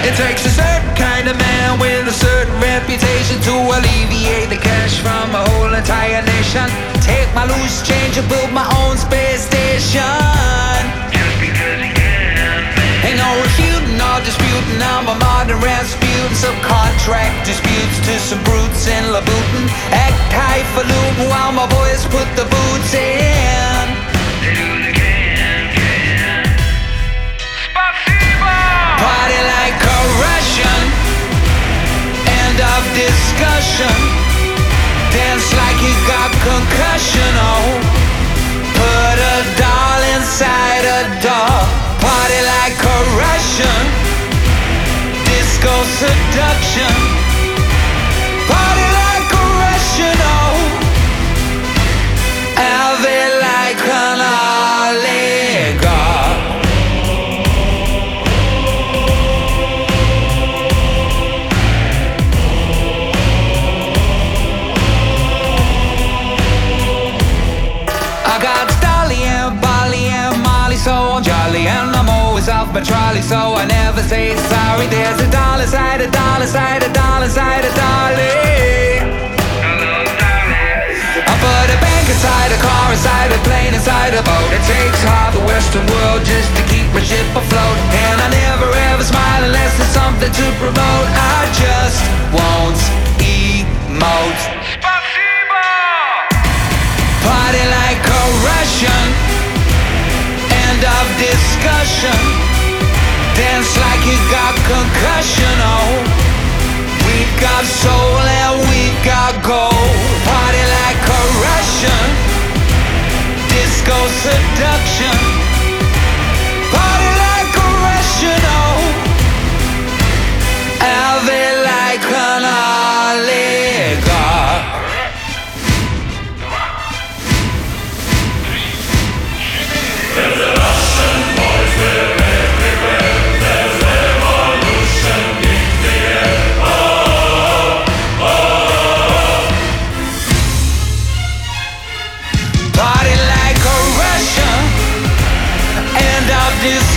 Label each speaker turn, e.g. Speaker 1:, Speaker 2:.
Speaker 1: It takes a certain kind of man with a certain reputation to alleviate the cash from a whole entire nation. Take my loose change and build my own space station. Just because you can. Ain't no refuting or disputing. I'm a modern Rasputin. Subcontract disputes to some brutes in Louboutin. Act highfalutin while my boys put the boots in. They do the can. Spasibo! Party like a Russian. End of discussion. Dance like you got concussion. Oh, put a doll inside a doll. Party like a Russian. Disco seduction. Party like a Russian. Oh, have it like an oligarch. I got Dolly and Bolly and Molly, so I'm jolly, and I'm always off my trolley, so I never say sorry. There's a doll inside a doll inside a doll inside a dolly. I put a bank inside a car, inside a plane, inside a boat. It takes half the Western world just to keep my ship afloat, and I never ever smile unless there's something to promote. I just won't emote. Party like a Russian. End of discussion. Dance like you got concussion. Oh, we've got soul and we've got gold. Party like a Russian. Disco seduction. Party like a Russian. Oh, have it like an oligarch. Party like a Russian. End of discussion.